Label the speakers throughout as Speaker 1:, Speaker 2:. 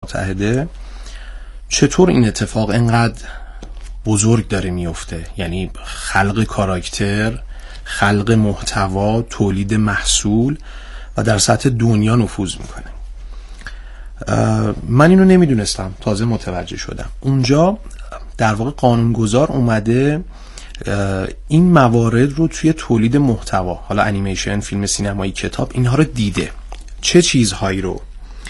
Speaker 1: متحده چطور این اتفاق انقدر بزرگ داره میفته، یعنی خلق کاراکتر، خلق محتوا، تولید محصول و در سطح دنیا نفوذ میکنه. من اینو نمیدونستم، تازه متوجه شدم. اونجا در واقع قانونگذار اومده این موارد رو توی تولید محتوا، حالا انیمیشن، فیلم سینمایی، کتاب، اینها رو دیده. چه چیزهایی رو؟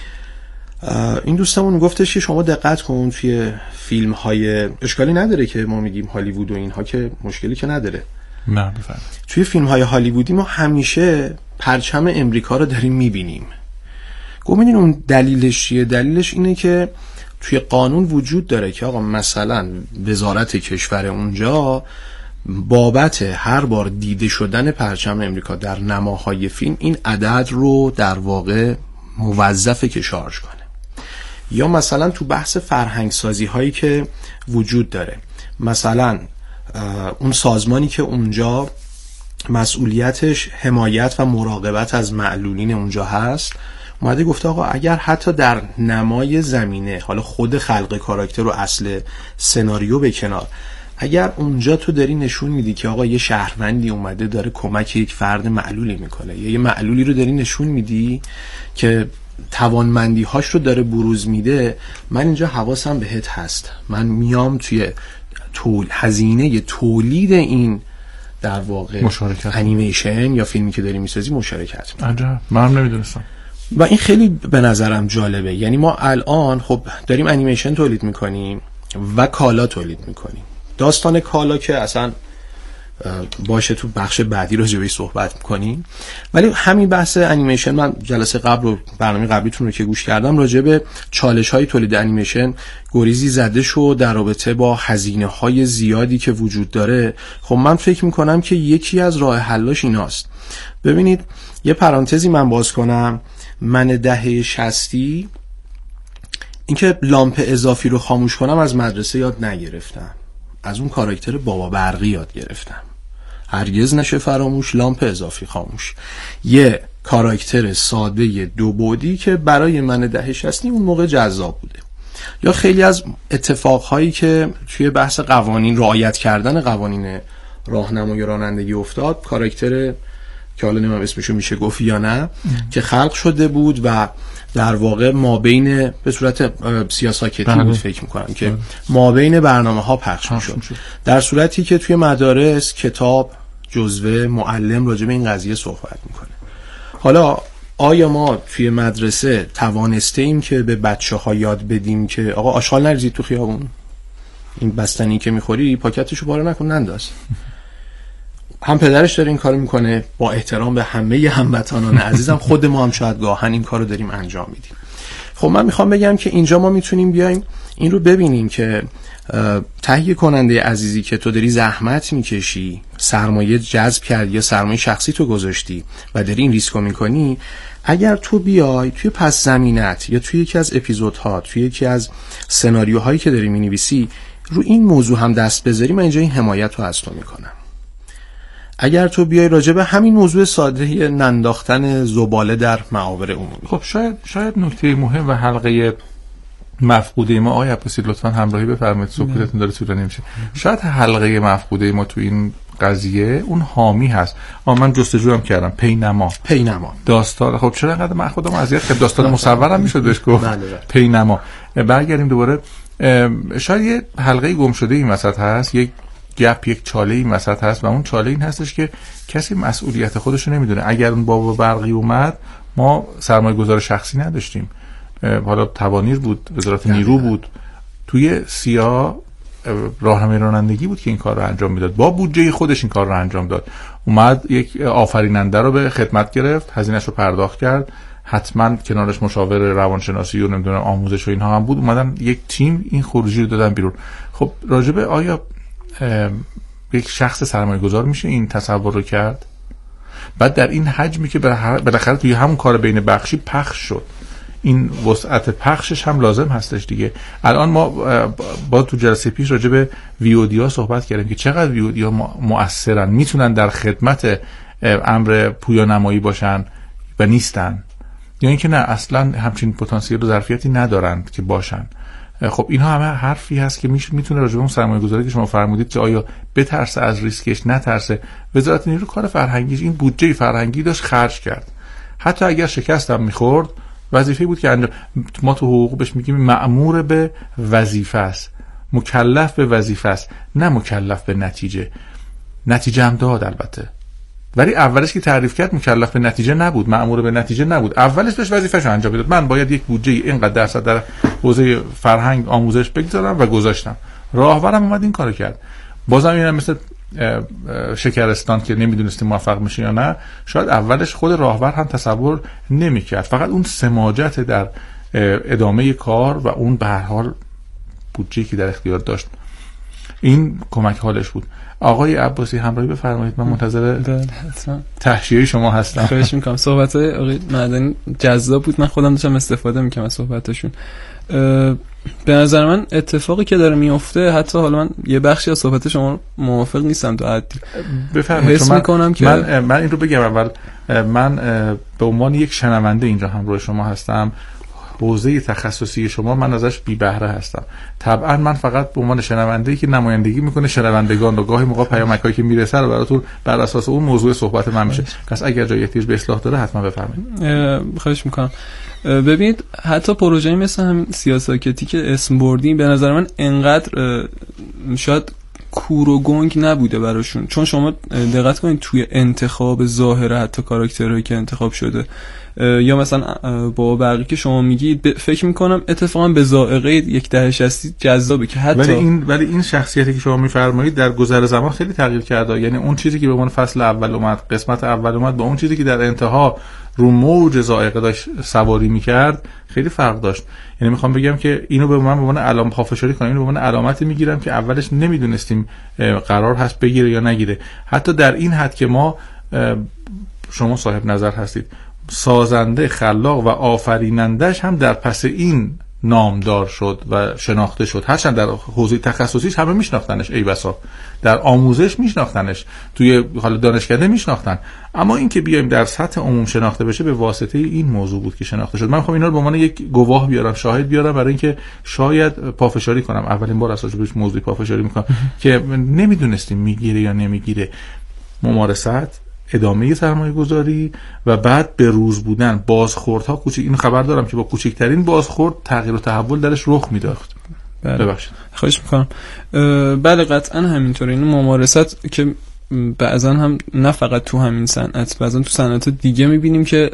Speaker 1: این دوستمون گفتش که شما دقت کن توی فیلم های، اشکالی نداره که ما میگیم هالیوود و اینها که مشکلی که نداره،
Speaker 2: نه بفرمایید،
Speaker 1: توی فیلم های هالیوودی ما همیشه پرچم امریکا رو داریم میبینیم. گفتین اون دلیلش چیه؟ دلیلش اینه که توی قانون وجود داره که آقا مثلا وزارت کشور اونجا بابت هر بار دیده شدن پرچم امریکا در نماهای فیلم این عدد رو در واقع موظفه که شارژ کنه. یا مثلا تو بحث فرهنگ سازی هایی که وجود داره، مثلا اون سازمانی که اونجا مسئولیتش حمایت و مراقبت از معلولین اونجا هست، اومده گفته آقا اگر حتی در نمای زمینه، حالا خود خلق کاراکتر و اصل سناریو به کنار، اگر اونجا تو داری نشون میدی که آقا یه شهروندی اومده داره کمک یک فرد معلولی میکنه، یا یه معلولی رو داری نشون میدی که توانمندی هاش رو داره بروز میده، من اینجا حواسم بهت هست، من میام توی هزینه تولید این در واقع
Speaker 2: مشارکت،
Speaker 1: انیمیشن یا فیلمی که داری میسازی مشارکت میکنم.
Speaker 2: عجب، منم نمیدونستم.
Speaker 1: و این خیلی به نظرم جالبه. یعنی ما الان خب داریم انیمیشن تولید میکنیم و کالا تولید میکنیم. داستان کالا که اصلا باشه تو بخش بعدی راجع بهش صحبت میکنیم، ولی همین بحث انیمیشن، من جلسه قبل و برنامه قبلیتون رو که گوش کردم راجع به چالش های تولید انیمیشن گریزی زده شد در رابطه با هزینه های زیادی که وجود داره. خب من فکر میکنم که یکی از راه حلاش ایناست. ببینید یه پرانتزی من باز کنم، من دهه 60 اینکه لامپ اضافی رو خاموش کنم از مدرسه یاد نگرفتم، از اون کاراکتر بابا برقی یاد گرفتم. هرگز نشه فراموش لامپ اضافی خاموش، یه کاراکتر ساده دو بعدی که برای من دهه 60 اون موقع جذاب بوده. یا خیلی از اتفاقهایی که توی بحث قوانین، رعایت کردن قوانین راهنمایی رانندگی افتاد، کاراکتر که حالا نمیم اسمشو میشه گفت یا نه، که خلق شده بود و در واقع مابین به صورت سیاساکتی بود فکر میکنم که مابین برنامه ها پخش میشد، در صورتی که توی مدارس کتاب جزوه معلم راجع به این قضیه صحبت میکنه. حالا آیا ما توی مدرسه توانسته ایم که به بچه ها یاد بدیم که آقا آشغال نریزید تو خیابون، این بستنی که میخوری پاکتشو پاره نکن ننداز؟ هم پدرش داره این کارو میکنه، با احترام به همه هموطنان عزیزم، خود ما هم شاید گاهن این کارو داریم انجام میدیم. خب من میخوام بگم که اینجا ما میتونیم بیایم این رو ببینیم که تهیه کننده عزیزی که تو داری زحمت میکشی، سرمایه جذب کردی یا سرمایه شخصی تو گذاشتی و داری این ریسکو میکنی، اگر تو بیای توی پس زمینت یا توی یکی از اپیزودها، توی یکی از سناریوهایی که داری مینویسی رو این موضوع هم دست بذاری، من اینجا این حمایت رو از تو میکنم. اگر تو بیای راجع به همین موضوع ساده ننداختن زباله در معابر عمومی،
Speaker 2: خب شاید نکته مهم و حلقه مفقوده ما، آقای عباسی لطفاً همراهی بفرمایید، سکوتتون داره طولانی میشه. شاید حلقه مفقوده ما تو این قضیه اون حامی هست. من جستجو هم کردم، پینما داستان، خب چرا انقدر من خودم اذیت کردم، داستان مصورم میشد بهش گفت پینما. برگردیم دوباره، شاید یه حلقه گم شده این وسط هست، یک گپ، یک چاله این وسط هست و اون چاله این هستش که کسی مسئولیت خودشو نمیدونه. اگر اون بابا برقی اومد، ما سرمایه‌گذار شخصی نداشتیم، حالا توانیر بود، وزارت نیرو بود، توی سیا راهنمای رانندگی بود که این کار رو انجام میداد، با بودجه خودش این کار رو انجام داد. اومد یک آفریننده رو به خدمت گرفت، هزینه‌اش رو پرداخت کرد، حتما کنارش مشاور روانشناسی و نمیدونم آموزش و اینها هم بود، اومدن یک تیم این خروجی رو دادن بیرون. خب راجبه آیا یک شخص سرمایه‌گذار میشه این تصور رو کرد؟ بعد در این حجمی که بالاخره توی همون کار بین بخشی پخش شد، این وسعت پخشش هم لازم هستش دیگه. الان ما با تو جلسه پیش راجع به ویودی ها صحبت کردیم که چقدر ویودی ها مؤثرن، میتونن در خدمت امر پویانمایی باشن و نیستن. یا اینکه نه اصلا همچین پتانسیل و ظرفیتی ندارند که باشن. خب اینها همه حرفی هست که میتونه راجع به اون سرمایه‌گذاری که شما فرمودید که آیا بترسه از ریسکش نترسه. وزارت نیرو کار فرهنگیش این بودجه فرهنگی داشت خرج کرد، حتی اگر شکست هم میخورد وظیفه بود که انجام. ما تو حقوق بهش میگیم مأمور به وظیفه است، مکلف به وظیفه است، نه مکلف به نتیجه. نتیجه هم داد البته، ولی اولش که تعریف کرد مکلف به نتیجه نبود، مأمور به نتیجه نبود. اولش داشت وظیفه‌شو انجام میداد. من باید یک بودجه اینقدر درصد در حوزه فرهنگ آموزش بگذارم و گذاشتم. راهبرم اومد این کارو کرد. بازم اینم مثل شکرستان که نمیدونستیم موفق میشه یا نه، شاید اولش خود راهبر هم تصور نمیکرد، فقط اون سماجت در ادامه کار و اون به هر حال بودجه‌ای که در اختیار داشت این کمک حالش بود. آقای عباسی همراهی بفرمایید، من منتظر تحشیه شما هستم.
Speaker 3: خواهش میکنم. صحبت‌های آقای معدنی جذاب بود، من خودم داشتم استفاده میکنم از صحبتاشون. به نظر من اتفاقی که داره میفته، حتی حالا من یه بخشی از صحبت شما موافق نیستم تا حدی.
Speaker 2: بفرمایید.
Speaker 3: حس میکنم که
Speaker 2: من این رو بگم اول، من به عنوان یک شنونده اینجا همراه شما هستم. حوزه تخصصی شما من ازش بی بهره هستم. طبعا من فقط به عنوان شنونده‌ای که نمایندگی میکنه شنوندگان و گاهی موقع پیامکایی که میرسه رو براتون بر اساس اون موضوع صحبت من میشه. پس اگر جای احتیاج به اصلاح داره حتما بفرمایید.
Speaker 3: خواهش میکنم. ببینید حتی پروژه‌ای مثل همین سیاساکتی که اسم بردیم، به نظر من انقدر شاید کور و گنگ نبوده براشون، چون شما دقت کنید توی انتخاب ظاهر حتی کاراکترهایی که انتخاب شده یا مثلا با برقی که شما میگید، فکر میکنم اتفاقا به ذائقه یک دهه 60 جذابه که حتی
Speaker 2: ولی این شخصیتی که شما میفرمایید در گذر زمان خیلی تغییر کرده. یعنی اون چیزی که به عنوان فصل اول اومد، قسمت اول اومد، با اون چیزی که در انتها رو موج ذائقه داشت سواری میکرد خیلی فرق داشت. یعنی میخوام بگم که اینو به عنوان علامت پافشاری کنم، اینو به عنوان علامتی میگیرم که اولش نمیدونستیم قرار هست بگیره یا نگیره. حتی در این حد که ما، شما صاحب نظر هستید، سازنده، خلاق و آفرینندش هم در پس این نامدار شد و شناخته شد. هرچند در حوزه تخصصیش همه میشناختنش، ای بسا در آموزش میشناختنش، توی حال دانشکده میشناختن، اما این که بیایم در سطح عموم شناخته بشه به واسطه این موضوع بود که شناخته شد. من میخوام اینا رو به عنوان یک گواه بیارم، شاهد بیارم، برای اینکه شاید پافشاری کنم. اولین بار اساسا بهش موضوع پافشاری میکنم که نمیدونستیم میگیره یا نمیگیره. ممارست، ادامه سرمایه گذاری و بعد به روز بودن، بازخوردها کوچیک. این خبر دارم که با کوچکترین بازخورد تغییر و تحول درش رخ میداد. ببخشید.
Speaker 3: خواهش میکنم. بله قطعا همینطوره. این ممارست که بعضا هم نه فقط تو همین صنعت، بعضا تو صنعت دیگه میبینیم که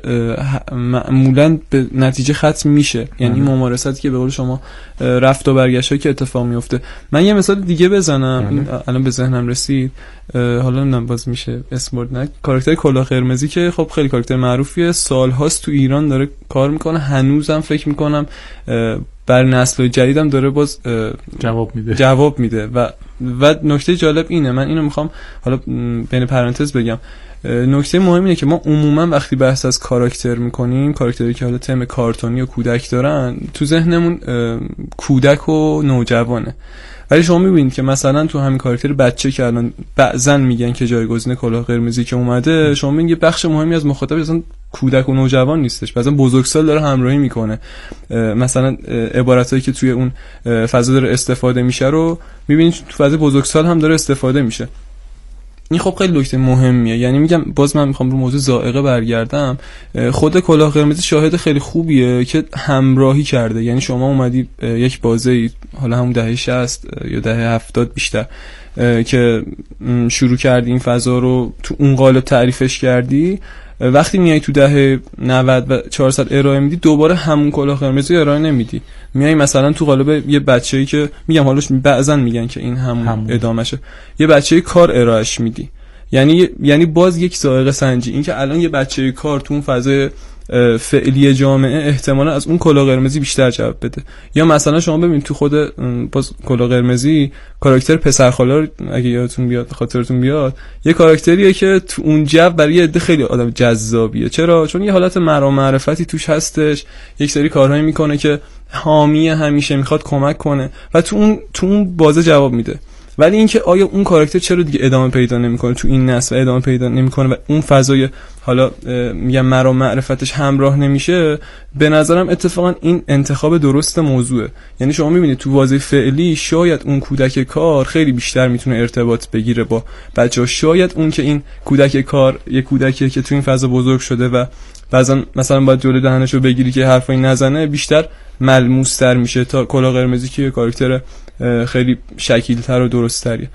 Speaker 3: معمولا به نتیجه ختم میشه. یعنی این ممارستی که به قول شما رفت و برگشت که اتفاق میفته. من یه مثال دیگه بزنم، این الان به ذهنم رسید، حالا نمیدونم باز میشه اسم برد نه، کاراکتر کلاه قرمزی که خب خیلی کاراکتر معروفیه، سالهاست تو ایران داره کار میکنه، هنوزم فکر میکنم بر نسل جدیدم داره باز جواب میده و نکته جالب اینه، من اینو میخوام حالا بین پرانتز بگم، نکته مهم اینه که ما عموما وقتی بحث از کاراکتر میکنیم، کاراکتری که حالا تم کارتونی و کودک دارن، تو ذهنمون کودک و نوجوانه. ولی شما میبینید که مثلا تو همین کاراکتر بچه که الان بعضن میگن که جایگزین کلاه قرمزی که اومده، شما میبینید یه بخش مهمی از مخاطب اصلا کودک و نوجوان نیستش، بعضا بزرگسال داره همراهی میکنه. مثلا عبارتایی که توی اون فضا داره استفاده میشه رو میبینید تو فضا بزرگسال هم داره استفاده میشه. این خب خیلی نکته مهمیه. یعنی میگم باز من میخوام رو موضوع ذائقه برگردم، خود کلاه قرمزی شاهد خیلی خوبیه که همراهی کرده. یعنی شما اومدی یک بازه، حالا همون دهه 60 یا دهه 70 بیشتر، که شروع کردی این فضا رو تو اون قالب تعریفش کردی، وقتی میای تو دهه 90 و 400 ارائه میدی، دوباره همون کلاه قرمزی ارائه نمیدی، میای مثلا تو قالب یه بچه‌ای که میگم حالا بعضن میگن که این همون ادامهشه، یه بچه‌ای کار ارائهش میدی. یعنی باز یک ذائقه سنجی، این که الان یه بچه‌ای کار تو اون فضای فعلی جامعه احتمالا از اون کلاه قرمزی بیشتر جواب بده. یا مثلا شما ببینید تو خود باز کلاه قرمزی کاراکتر پسرخالا، اگه یادتون بیاد خاطرتون بیاد، یه کاراکتریه که تو اون جو برای عده خیلی آدم جذابیه. چرا؟ چون یه حالت معرفتی توش هستش، یک سری کارهایی میکنه که حامی همیشه میخواد کمک کنه و تو اون بازه جواب میده. ولی اینکه آیا اون کاراکتر چرا دیگه ادامه پیدا نمیکنه تو این نسل و ادامه پیدا نمیکنه و اون فضای حالا میگم مرا معرفتش همراه نمیشه، به نظرم اتفاقا این انتخاب درست موضوعه. یعنی شما میبینید تو واژه فعلی شاید اون کودک کار خیلی بیشتر میتونه ارتباط بگیره با بچه‌ها، شاید اون که این کودک کار یه کودکیه که تو این فضا بزرگ شده و بعضن مثلا باید جلوی دهنشو بگیری که حرفایی نزنه، بیشتر ملموس‌تر میشه تا کلاه قرمزی که کاراکتر خیلی شکیل‌تر و درست‌تریه.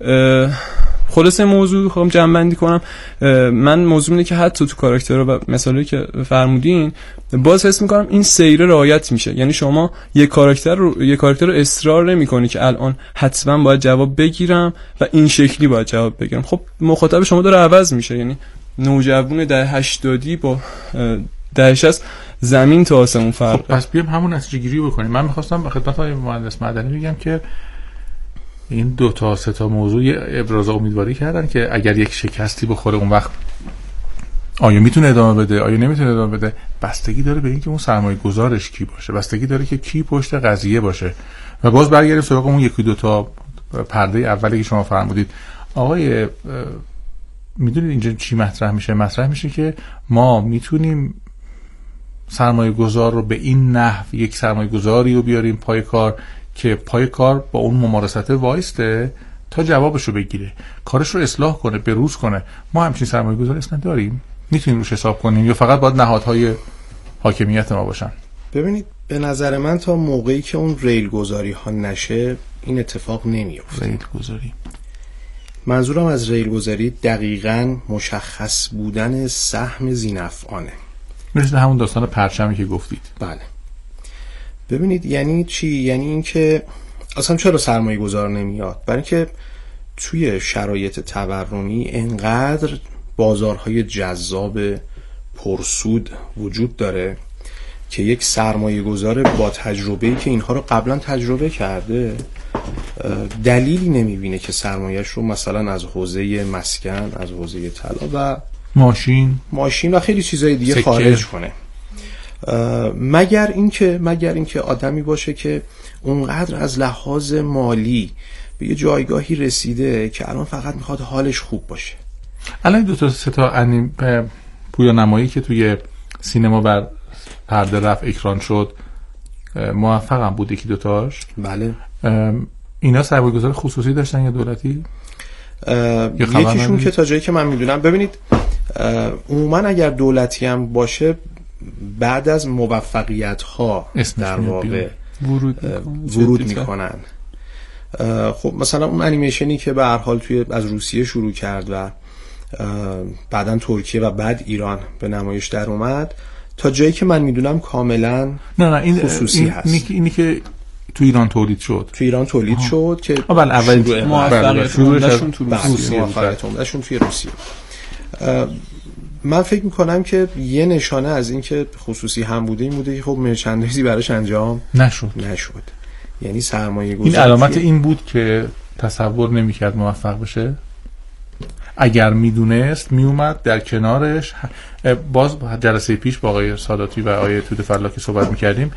Speaker 3: خلاصه موضوع خواهم جمع‌بندی کنم، من موضوع اینه که حتی تو کاراکترها و مثالی که فرمودین باز حس میکنم این سیر رعایت میشه. یعنی شما یک کاراکتر رو اصرار نمی‌کنی که الان حتما باید جواب بگیرم و این شکلی باید جواب بگیرم. خب مخاطب شما داره عوض میشه، یعنی نوجوان دهه 80 با دهه 60 زمین تا آسمون فرق.
Speaker 2: خب پس بیام همون نتیجه گیری بکنیم. من می‌خواستم به خدمت آقای مهندس مدنی بگم که این 2 تا 3 تا موضوع ابراز امیدواری کردن که اگر یک شکستی بخوره اون وقت آیا میتونه ادامه بده، آیا نمیتونه ادامه بده، بستگی داره به اینکه اون سرمایه گذارش کی باشه، بستگی داره که کی پشت قضیه باشه. و باز برگردیم سراغ اون 1-2 تا پرده اولی که شما فرمودید. آقای میدونید اینجا چی مطرح میشه؟ مطرح میشه که ما میتونیم سرمایه گذار رو به این نحو یک سرمایه گذاری رو بیاریم پای کار که پای کار با اون ممارسته وایسته تا جوابش رو بگیره، کارش رو اصلاح کنه، بروز کنه. ما همچین سرمایه گذاری اصلا داریم؟ میتونیم روش حساب کنیم یا فقط باید نهادهای حاکمیت ما باشن؟
Speaker 1: ببینید به نظر من تا موقعی که اون ریل گذاری ها نشه این اتفاق نمیفته.
Speaker 2: ریل گذاری،
Speaker 1: منظورم از ریل گذاری دقیقاً مشخص بودن سهم ذینفعانه،
Speaker 2: مثل همون داستان پرچمی که گفتید.
Speaker 1: بله. ببینید یعنی چی؟ یعنی این که اصلا چرا سرمایه گذار نمیاد؟ برای اینکه توی شرایط تورمی انقدر بازارهای جذاب پرسود وجود داره که یک سرمایه گذار با تجربه‌ای که اینها رو قبلا تجربه کرده دلیلی نمیبینه که سرمایه‌اش رو مثلا از حوزه مسکن، از حوزه طلا و ماشین و خیلی چیزای دیگه سکه خارج کنه، مگر اینکه آدمی باشه که اونقدر از لحاظ مالی به یه جایگاهی رسیده که الان فقط میخواد حالش خوب باشه.
Speaker 2: الان 2 تا 3 تا پویا نمایی که توی سینما بر پرده رفت اکران شد موفق هم بود 1-2 تاش.
Speaker 1: بله.
Speaker 2: اینا سرمایه‌گذار خصوصی داشتن یا دولتی؟
Speaker 1: یکیشون که تا جایی که من میدونم، ببینید عموما اگر دولتی هم باشه بعد از موفقیت ها در واقع ورود میکنن. خب مثلا اون انیمیشنی که به هر حال از روسیه شروع کرد و بعدن ترکیه و بعد ایران به نمایش در اومد، تا جایی که من میدونم کاملا
Speaker 2: این
Speaker 1: خصوصی هست.
Speaker 2: اینی که تو ایران تولید شد.
Speaker 1: که
Speaker 2: بله اول
Speaker 3: موفقیتشون تو
Speaker 1: روسیه. من فکر میکنم که یه نشانه از این که خصوصی هم بوده این بوده که خب مرچندایزی براش انجام نشد. یعنی سرمایه گذاری این
Speaker 2: علامت این بود که تصور نمیکرد موفق بشه. اگر میدونست میومد در کنارش. باز جلسه پیش با آقای ساداتی و آقای توده فلاکی صحبت میکردیم،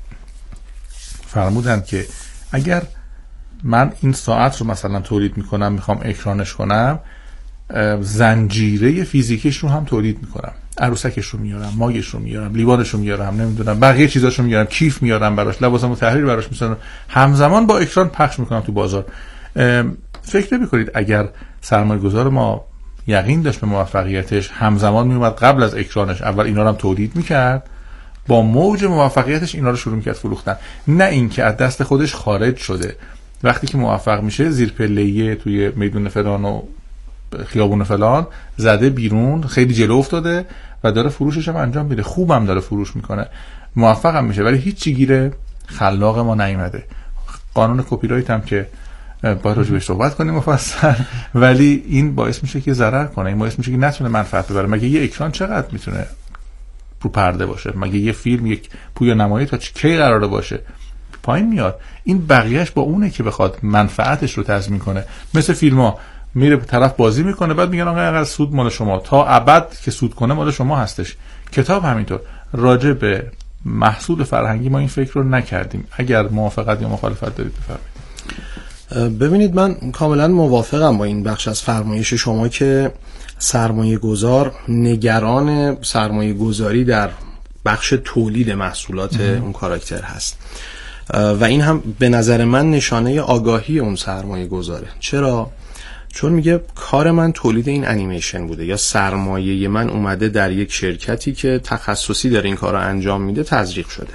Speaker 2: فرمودن که اگر من این ساعت رو مثلا تولید میکنم میخوام اکرانش کنم، زنجیره فیزیکیش رو هم تولید میکنم، عروسکش رو میارم، ماگش رو میارم، لیوانش رو میارم، نمیدونم بقیه چیزاش رو میارم، کیف میارم براش، لباسمو تحریر براش میسازم، همزمان با اکران پخش میکنم تو بازار. فکر نمی‌کنید اگر سرمایه‌گذار ما یقین داشت به موفقیتش، همزمان میومد قبل از اکرانش اول اینا رو هم تولید میکرد، با موج موفقیتش اینا رو شروع میکرد فروختن، نه اینکه از دست خودش خارج شده وقتی که موفق میشه زیر پله‌ای توی میدون فلان و خیابون فلان زده بیرون، خیلی جلو افتاده و داره فروشش هم انجام میده، خوبم داره فروش میکنه، موفق هم میشه، ولی هیچی گیره خلاق ما نیومده. قانون کپی رایت هم که باید راجبش صحبت کنیم مفصل، ولی این باعث میشه که ضرر کنه، این باعث میشه که نتونه منفعت ببره. مگه یه اکران چقدر میتونه رو پرده باشه؟ مگه یه فیلم، یک پویا نمایی تا کی قراره باشه؟ پایین میاد. این بقیهش با اونه که بخواد منفعتش رو تضمین کنه. مثل فیلم‌ها میره طرف بازی میکنه بعد میگن آقا اینقدر سود مال شما، تا ابد که سود کنه مال شما هستش. کتاب همینطور. راجع به محصول فرهنگی ما این فکر رو نکردیم. اگر موافقت یا مخالفت دارید بفرمایید.
Speaker 1: ببینید من کاملا موافقم با این بخش از فرمایش شما که سرمایه گذار نگران سرمایه گذاری در بخش تولید محصولات اون کاراکتر هست و این هم به نظر من نشانه آگاهی اون سرمایه گذاره. چرا؟ چون میگه کار من تولید این انیمیشن بوده یا سرمایه من اومده در یک شرکتی که تخصصی داره این کار رو انجام میده تزریق شده.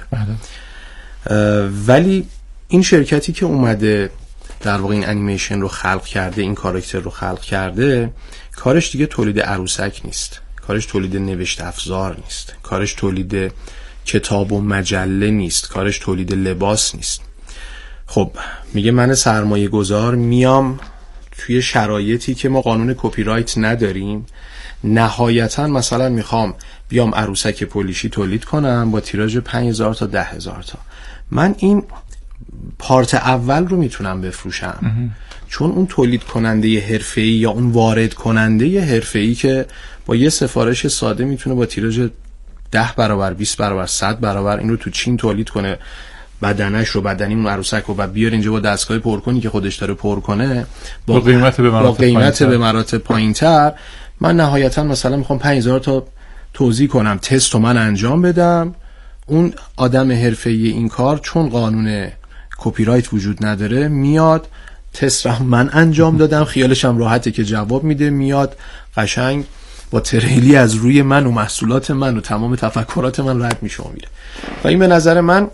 Speaker 1: ولی این شرکتی که اومده در واقع این انیمیشن رو خلق کرده، این کاراکتر رو خلق کرده، کارش دیگه تولید عروسک نیست، کارش تولید نوشت افزار نیست، کارش تولید کتاب و مجله نیست، کارش تولید لباس نیست. خب میگه من سرمایه گذار میام توی شرایطی که ما قانون کپی رایت نداریم، نهایتا مثلا میخوام بیام عروسک پولیشی تولید کنم با تیراژ 5000 تا 10000 تا، من این پارت اول رو میتونم بفروشم چون اون تولید کننده حرفه‌ای یا اون وارد کننده حرفه‌ای که با یه سفارش ساده میتونه با تیراژ 10 برابر 20 برابر 100 برابر این رو تو چین تولید کنه، بدنش رو بدنی اون عروسک رو و بیار اینجا با دستگاه پرکنی که خودش داره پر کنه با قیمت به مراتب پایین‌تر، من نهایتا مثلا میخوام 5000 تا توزیع کنم، تست رو من انجام بدم. اون آدم حرفه‌ای این کار چون قانون کپی رایت وجود نداره میاد تست رو من انجام دادم، خیالش هم راحته که جواب میده، میاد قشنگ با تریلی از روی من و محصولات من و تمام تفکرات من رد میشه و میره. و این به نظر من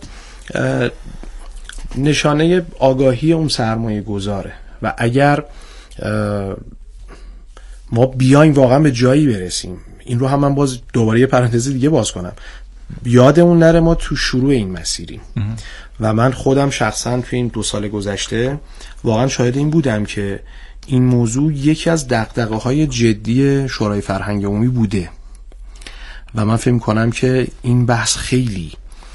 Speaker 1: نشانه آگاهی اون سرمایه گذاره. و اگر ما بیایم واقعا به جایی برسیم، این رو هم من باز دوباره یه پرانتز دیگه باز کنم، یادمون نره ما تو شروع این مسیریم و من خودم شخصا تو این 2 سال گذشته واقعا شاهد این بودم که این موضوع یکی از دغدغه‌های جدی شورای فرهنگ عمومی بوده و من فکر می‌کنم که این بحث خیلی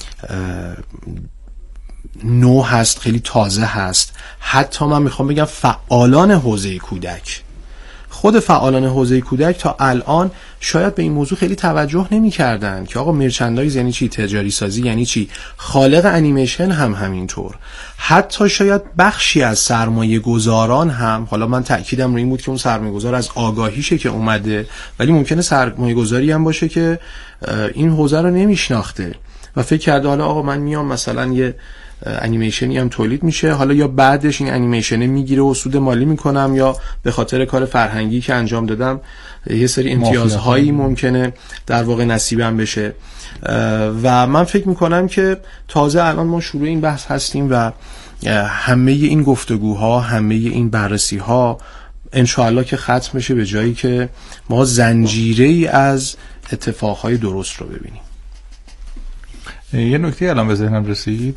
Speaker 1: نو هست، خیلی تازه هست. حتی من میخوام بگم فعالان حوزه کودک، خود فعالان حوزه کودک تا الان شاید به این موضوع خیلی توجه نمی کردن که آقا مرچندایز یعنی چی، تجاری سازی یعنی چی، خالق انیمیشن هم همینطور. حتی شاید بخشی از سرمایه گذاران هم، حالا من تأکیدم روی این بود که اون سرمایه گذار از آگاهیشه که اومده، ولی ممکنه سرمایه گذاری هم باشه که این حوزه رو نمیشناخته و فکر کرده حالا آقا من میام مثلا یه انیمیشنی هم تولید میشه، حالا یا بعدش این انیمیشنه میگیره و سود مالی میکنم یا به خاطر کار فرهنگی که انجام دادم یه سری امتیازهایی ممکنه در واقع نصیبم بشه. و من فکر میکنم که تازه الان ما شروع این بحث هستیم و همه این گفتگوها، همه این بررسیها انشاءالله که ختم بشه به جایی که ما زنجیره‌ای از اتفاقهای درست رو ببینیم.
Speaker 2: یه نکته الان به ذهنم رسید،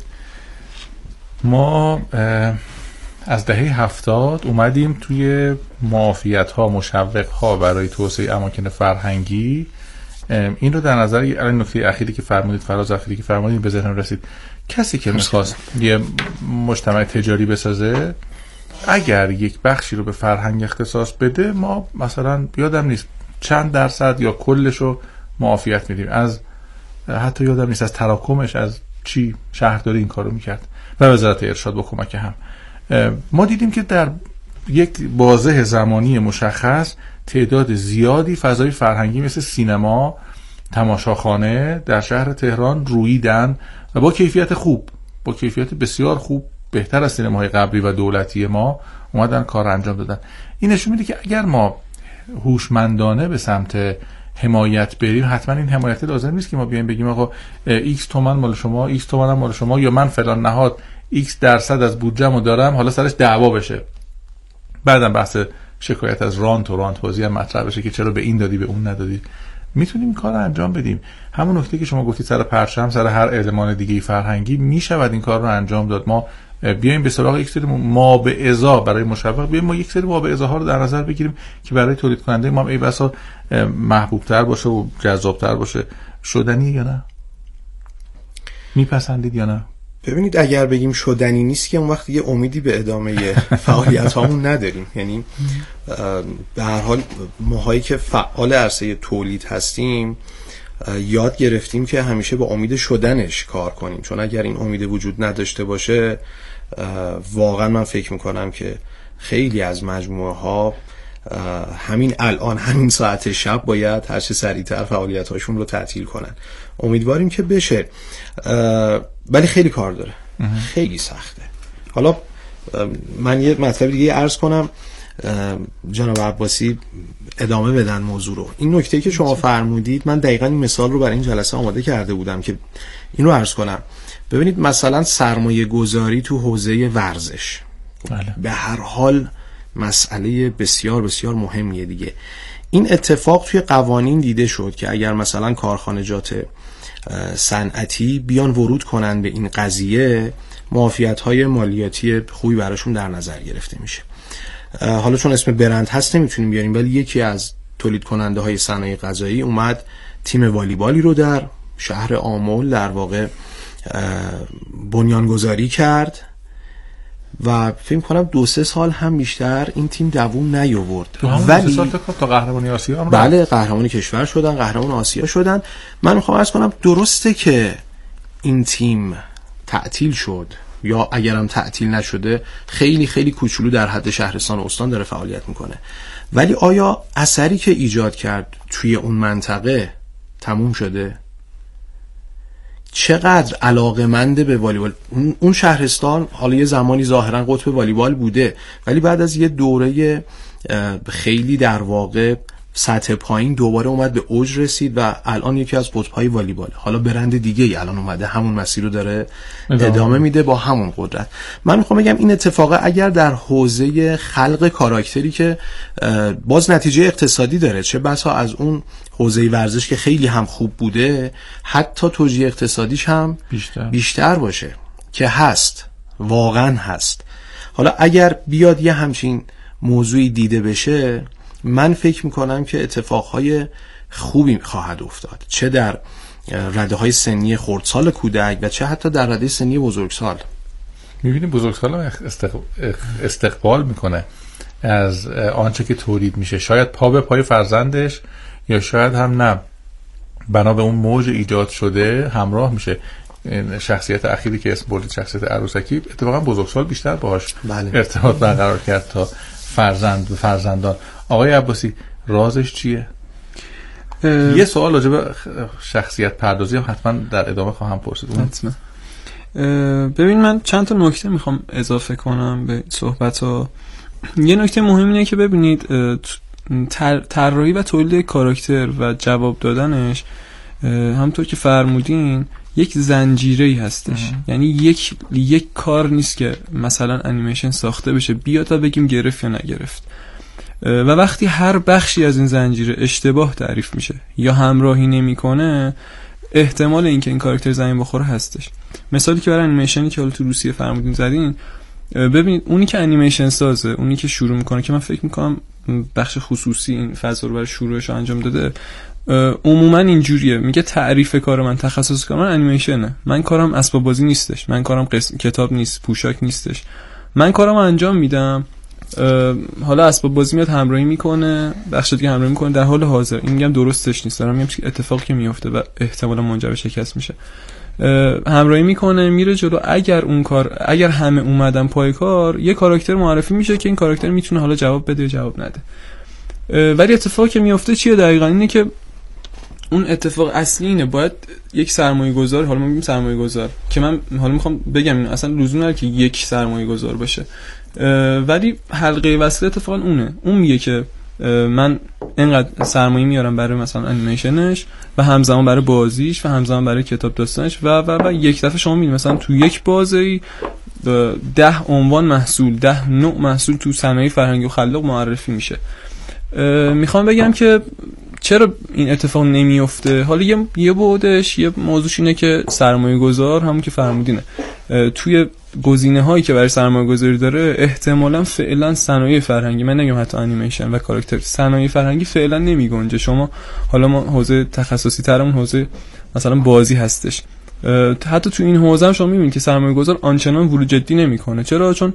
Speaker 2: ما از دهه 70 اومدیم توی معافیت‌ها، مشوق‌ها برای توسعه اماکن فرهنگی این رو در نظر. الان نکته اخیری که فرمودید، فراز اخیری که فرمودید به ذهنم رسید، کسی که می‌خواست یه مجتمع تجاری بسازه اگر یک بخشی رو به فرهنگ اختصاص بده، ما مثلا یادم نیست چند درصد یا کلش رو معافیت میدیم، از حتی یادم نیست از تراکمش از چی شهرداری این کارو میکرد و وزارت ارشاد با کمک هم. ما دیدیم که در یک بازه زمانی مشخص تعداد زیادی فضای فرهنگی مثل سینما، تماشاخانه در شهر تهران رویدن و با کیفیت خوب، با کیفیت بسیار خوب، بهتر از سینماهای قبلی و دولتی ما اومدن کار انجام دادن. این نشون میده که اگر ما هوشمندانه به سمت حمایت بریم، حتما این حمایت لازم نیست که ما بیایم بگیم آقا ایکس تومن مال شما، ایکس تومن هم مال شما، یا من فلان نهاد ایکس درصد از بودجه‌مو دارم، حالا سرش دعوا بشه، بعدم بحث شکایت از رانت و رانت بازی هم مطرح بشه که چرا به این دادی به اون ندادی. میتونیم این کار رو انجام بدیم. همون نکته که شما گفتید سر پرچم، سر هر المان دیگه فرهنگی میشود این کار رو انجام داد. ما بیایم به سراغ یک سری ما به ازا برای مشوق، بیایم ما یک سری ما به ازاها رو در نظر بگیریم که برای تولید کننده ما ای بسا محبوب تر باشه و جذاب تر باشه. شدنی یا نه؟ میپسندید یا نه؟
Speaker 1: ببینید اگر بگیم شدنی نیست که اون وقت دیگه امیدی به ادامه فعالیت هامون نداریم. یعنی به هر حال ماهایی که فعال عرصه تولید هستیم یاد گرفتیم که همیشه با امید شدنش کار کنیم، چون اگر این امید وجود نداشته باشه واقعا من فکر میکنم که خیلی از مجموعه ها همین الان همین ساعت شب باید هر چه سریعتر فعالیت هاشون رو تعطیل کنن. امیدواریم که بشه، ولی خیلی کار داره، خیلی سخته. حالا من یه مطلب دیگه عرض کنم، جناب عباسی ادامه بدن موضوع رو. این نکته که شما فرمودید من دقیقاً این مثال رو برای این جلسه آماده کرده بودم که این رو عرض کنم. ببینید مثلا سرمایه گذاری تو حوزه ورزش به هر حال مسئله بسیار بسیار مهمیه دیگه. این اتفاق توی قوانین دیده شد که اگر مثلا کارخانجات صنعتی بیان ورود کنن به این قضیه، معافیت‌های مالیاتی خوبی براشون در نظر گرفته میشه. حالا چون اسم برند هست نمیتونیم بیاریم، ولی یکی از تولید کننده های صنایع غذایی اومد تیم والیبالی رو در شهر آمل در واقع بنیانگذاری کرد و فکر کنم 2-3 سال هم بیشتر این تیم دووم نیاورد،
Speaker 2: ولی 2 سال تا قهرمانی آسیا هم
Speaker 1: بله قهرمانی کشور شدن، قهرمان آسیا شدن. من میخوام عرض کنم درسته که این تیم تعطیل شد، یا اگرم تعطیل نشده خیلی خیلی کوچولو در حد شهرستان و استان داره فعالیت میکنه، ولی آیا اثری که ایجاد کرد توی اون منطقه تموم شده؟ چقدر علاقه‌مند به والیبال اون شهرستان، حالا یه زمانی ظاهرا قطب والیبال بوده، ولی بعد از یه دوره خیلی در واقع سطح پایین دوباره اومد به اوج رسید و الان یکی از قطب‌های والیبال. حالا برند دیگه‌ای الان اومده همون مسیر رو داره ادامه میده با همون قدرت. من میخوام بگم این اتفاق اگر در حوزه خلق کاراکتری که باز نتیجه اقتصادی داره، چه بسا از اون حوزه ورزش که خیلی هم خوب بوده حتی توجیه اقتصادیش هم بیشتر باشه که هست، واقعا هست. حالا اگر بیاد یه همچین موضوعی دیده بشه، من فکر میکنم که اتفاقهای خوبی خواهد افتاد، چه در رده‌های سنی خردسال کودک و چه حتی در رده سنی بزرگسال.
Speaker 2: میبینیم بزرگسال هم استقبال میکنه از آنچه که تولید میشه، شاید پا به پای فرزندش یا شاید هم نه، بنا به اون موج ایجاد شده همراه میشه. شخصیت اخیری که اسم بردید، شخصیت عروسکی، اتفاقا بزرگسال بیشتر باهاش ارتباط برقرار کرد تا فرزندان. آقای عباسی رازش چیه؟ یه سوال راجع به شخصیت پردازی هم حتما در ادامه خواهم پرسید.
Speaker 3: حتما. ببین من چند تا نکته میخوام اضافه کنم به صحبت‌ها. یه نکته مهم اینه که ببینید طراحی و تولید کاراکتر و جواب دادنش همونطور که فرمودین یک زنجیره‌ای هستش. یعنی یک کار نیست که مثلا انیمیشن ساخته بشه بیاد و بگیم گرفت یا نگرفت. و وقتی هر بخشی از این زنجیره اشتباه تعریف میشه یا همراهی نمیکنه، احتمال اینکه این کاراکتر زمین بخوره هستش. مثالی که برای انیمیشنی که حالا تو روسیه فرمودین زدین، ببینید اونی که انیمیشن سازه، اونی که شروع میکنه، که من فکر میکنم بخش خصوصی این فضا رو برای شروعش انجام داده، عموما اینجوریه، میگه تعریف کار من، تخصص کار من انیمیشنه، من کارم اسباب بازی نیستش، من کارم کتاب نیست، پوشاک نیستش، من کارم انجام میدم. حالا اسباب بازی میاد همراهی میکنه، بخش دیگه همراهی میکنه. در حال حاضر این میگم درستش نیست، دارم میگم اتفاقی که میفته و احتمالا منجر به شکست میشه. همراهی میکنه میره جلو. اگر همه اومدن پای کار، یه کاراکتر معرفی میشه که این کاراکتر میتونه حالا جواب بده یا جواب نده. ولی اتفاقی که میفته چیه دقیقاً؟ اینه که اون اتفاق اصلی اینه، باید یک سرمایه‌گذار، حالا ما میگیم سرمایه‌گذار که من حالا میخوام بگم اصلا لزوم نداره که یک سرمایه‌گذار باشه، ولی حلقه وصل اتفاقا اون میگه که من اینقدر سرمایه میارم برای مثلا انیمیشنش و همزمان برای بازیش و همزمان برای کتاب داستانش و یک دفعه شما میبینید مثلا تو یک بازی 10 عنوان محصول، 10 نوع محصول تو صنایع فرهنگی و خلاق معرفی میشه. میخوام بگم که چرا این اتفاق نمیفته. حالا یه بعدش، یه موضوعش اینه که سرمایه گذار همون که فرمودینه توی گزینه هایی که برای سرمایه گذاری داره احتمالاً فعلا صنایع فرهنگی، من نمیگم حتی انیمیشن و کاراکتر، صنایع فرهنگی فعلا نمیگنجه. شما حالا ما حوزه تخصصی ترمون حوزه مثلا بازی هستش، حتی تو این حوزه هم شما میبینید که سرمایه گذار آنچنان ورود جدی نمیکنه. چرا؟ چون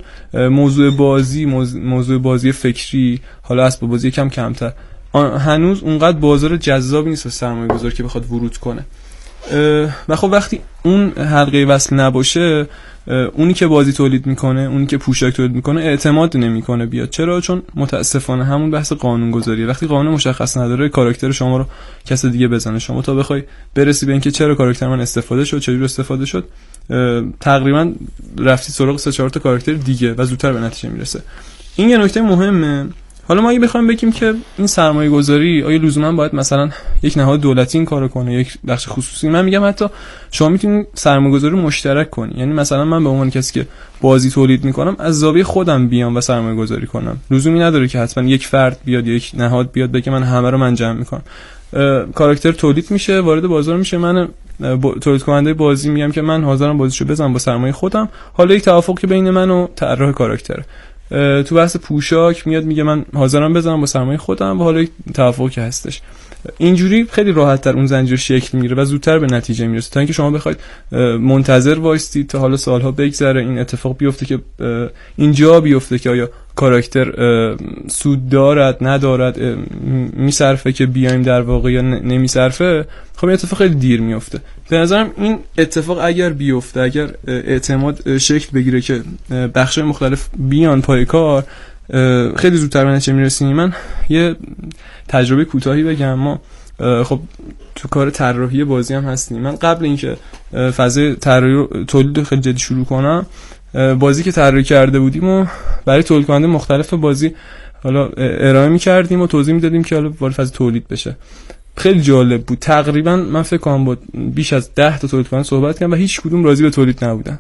Speaker 3: موضوع بازی فکری، حالا اسباب بازی کمتر، هنوز اونقدر بازار جذابی نیست سرمایه گذار که بخواد ورود کنه. و خب وقتی اون حلقه وصل نباشه، اونی که بازی تولید میکنه، اونی که پوشاک تولید میکنه اعتماد نمیکنه بیاد. چرا؟ چون متاسفانه همون بحث قانونگذاریه. وقتی قانون مشخص نداره، کاراکتر شما رو کس دیگه بزنه، شما تا بخوای برسی به اینکه چرا کاراکتر من استفاده شد، چجوری استفاده شد، تقریبا رفتی سراغ 3-4 تا کاراکتر دیگه و زودتر به نتیجه میرسه. این یه نکته مهمه. حالا ما اگه بخوایم بگیم که این سرمایه گذاری آیا لزوما باید مثلا یک نهاد دولتی این کارو کنه، یک بخش خصوصی، من میگم حتی شما میتونید سرمایه گذاری مشترک کنی. یعنی مثلا من به عنوان کسی که بازی تولید میکنم از زاویه خودم بیام و سرمایه گذاری کنم، لزومی نداره که حتما یک فرد بیاد یا یک نهاد بیاد بگه من همه رو من جمع میکنم. کاراکتر تولید میشه، وارد بازار میشه، من تولید کننده بازی میگم که من حاضرم بازیشو بزنم با سرمایه خودم. حالا یک توافق که بین من و طراح کاراکتره. تو بحث پوشاک میاد میگه من حاضرم بزنم با سرمایه خودم و حالا یک توافقی هستش. اینجوری خیلی راحت تر اون زنجیر شکل میگیره و زودتر به نتیجه میرسه تا اینکه شما بخواید منتظر وایستید تا حالا سالها بگذره این اتفاق بیفته که اینجا بیفته که آیا کاراکتر سود دارد ندارد، میصرفه که بیایم در واقع یا نمیصرفه. خب این اتفاق خیلی دیر میفته. به نظرم این اتفاق اگر بیفته، اگر اعتماد شکل بگیره که بخش‌های مختلف بیان پای کار، خیلی زودتر به نتیجه میرسیم. من یه تجربه کوتاهی بگم. ما خب تو کار طراحی بازی هم هستیم. من قبل اینکه فاز طراحی تولید خیلی جدی شروع کنم، بازی که طراحی کرده بودیم و برای تولید کننده مختلف بازی حالا ارائه می‌کردیم و توضیح می‌دادیم که حالا وارد فاز تولید بشه. خیلی جالب بود. تقریبا من فکر کنم با بیش از 10 تا تولید کننده صحبت کردم و هیچ کدوم راضی به تولید نبودن.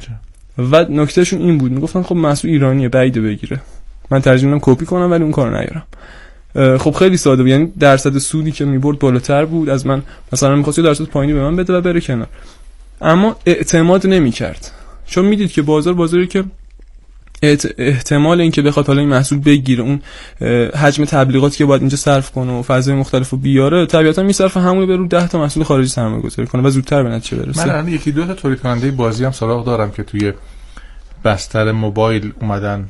Speaker 3: و نکتهشون این بود، میگفتن خب محصول ایرانیه، بعیده بگیره. من ترجیح میدم کپی کنم ولی اون کارو نیارم. خب خیلی ساده بود، یعنی درصد سودی که میبرد بالاتر بود از من، مثلا می‌خواست درصد پایینی به من بده و بره کنار. اما اعتماد نمی‌کرد، چون میدید که بازاری که احتمال اینکه بخواد حالا این محصول بگیره، اون حجم تبلیغاتی که باید اینجا صرف کنه و فضای مختلفو بیاره، طبیعتا میصرفه همون به رو 10 تا محصول خارجی سرمایه گذاری کنه و زودتر به نتیجه برسه.
Speaker 2: من الان 1-2 تا تولید کننده بازی هم سراغ دارم که توی بستر موبایل اومدن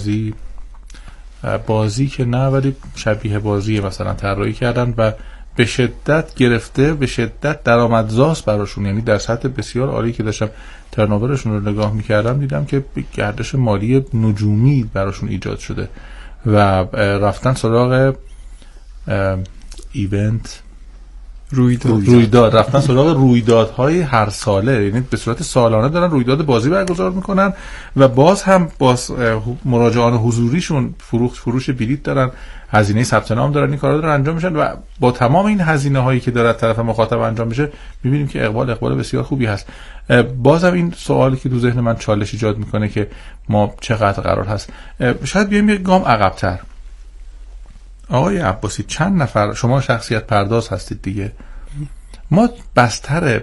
Speaker 2: بازی که نه ولی شبیه بازی مثلا طراحی کردن و به شدت گرفته، به شدت درآمدزاست براشون. یعنی در سطح بسیار عالی که داشتم ترنوورشون رو نگاه میکردم دیدم که گردش مالی نجومی براشون ایجاد شده و رفتن سراغ ایونت، رویداد رفتن سراغ رویدادهای هر ساله، یعنی به صورت سالانه دارن رویداد بازی برگزار میکنن و باز هم باز مراجعان حضوریشون فروش بلیط دارن، هزینه ثبت نام دارن، این کارا دارن انجام میشن و با تمام این هزینه هایی که داره طرف مخاطب انجام میشه میبینیم که اقبال بسیار خوبی هست. بازم این سوالی که تو ذهن من چالش ایجاد میکنه که ما چقدر قرار هست شاید بیایم یک گام عقب‌تر. آقای عباسی، چند نفر شما شخصیت پرداز هستید دیگه، ما بستر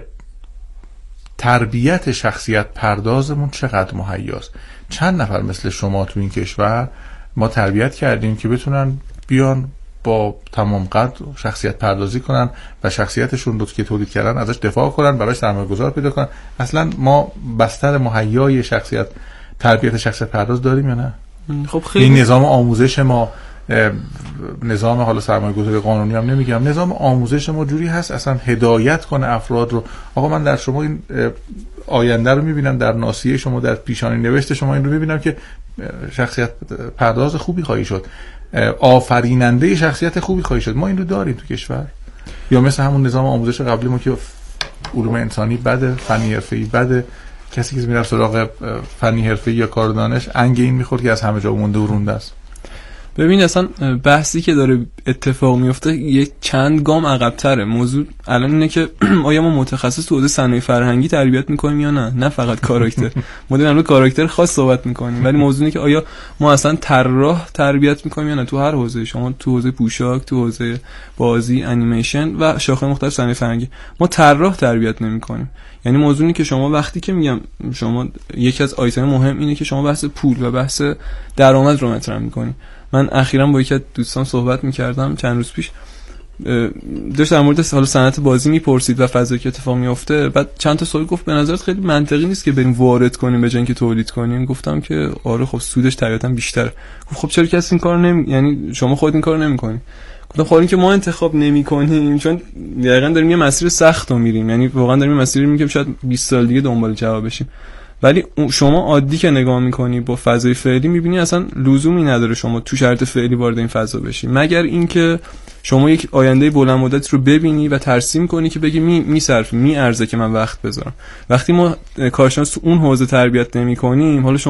Speaker 2: تربیت شخصیت پردازمون چقدر مهیاست؟ چند نفر مثل شما تو این کشور ما تربیت کردیم که بتونن بیان با تمام قد شخصیت پردازی کنن و شخصیتشون رو که تولید کردن ازش دفاع کنن، براش سرمایه‌گذار پیدا کنن؟ اصلا ما بستر مهیای تربیت شخصیت پرداز داریم یا نه؟
Speaker 3: خب خیلی
Speaker 2: این نظام آموزش ما، نظام حالا سرمایه‌گذاری قانونی هم نمیگم، نظام آموزش ما جوری هست اصلا هدایت کنه افراد رو. آقا من در شما این آینده رو میبینم، در ناصیه شما، در پیشانی نوشت شما این رو میبینم که شخصیت پرداز خوبی خواهی شد، آفریننده شخصیت خوبی خواهی شد. ما این رو داریم تو کشور؟ یا مثل همون نظام آموزش قبلی ما که علوم انسانی بده، فنی حرفه‌ای بده، کسی که میره سراغ فنی حرفه‌ای یا کار دانش انگ این میخورد که از همه جا مونده و رونده است؟
Speaker 3: ببین اصلا بحثی که داره اتفاق میفته یک چند گام عقب‌تره. موضوع الان اینه که آیا ما متخصص تو حوزه صنایع فرهنگی تربیت میکنیم یا نه فقط کاراکتر. ما داریم الان کاراکتر خاص صحبت میکنیم، ولی موضوع اینه که آیا ما اصلا طراح تربیت میکنیم یا نه. تو هر حوزه، شما تو حوزه پوشاک، تو حوزه بازی، انیمیشن و شاخه مختلف صنایع فرهنگی، ما طراح تربیت نمیکنیم. یعنی موضوع اینه که شما وقتی که میگم شما یکی از آیتم مهم اینه که شما بحث پول و بحث درآمد رو مطرح میکنی. من اخیراً با یکی از دوستان صحبت می‌کردم چند روز پیش، داشت در مورد حالا صنعت بازی میپرسید و فضایی که اتفاق میفته. بعد چند تا سوال گفت به نظرت خیلی منطقی نیست که بریم وارد کنیم به جای اینکه تولید کنیم؟ گفتم که آره خب سودش طبیعتاً بیشتره. گفت خب چرا کسی این کارو یعنی شما خود این کارو نمی‌کنی؟ خب اینکه ما انتخاب نمی‌کنیم چون دقیقاً داریم یه مسیر سخت رو میریم، یعنی واقعا داریم مسیری میریم که شاید 20 سال دیگه دنبال جواب بشیم. ولی شما عادی که نگاه میکنی با فضای فعلی میبینی اصلا لزومی نداره شما تو شرط فعلی وارد این فضا بشی، مگر اینکه شما یک آینده بلند مدت رو ببینی و ترسیم کنی که بگی میارزه که من وقت بذارم. وقتی ما کارشناس تو اون حوزه تربیت نمی‌کنیم، حالا شما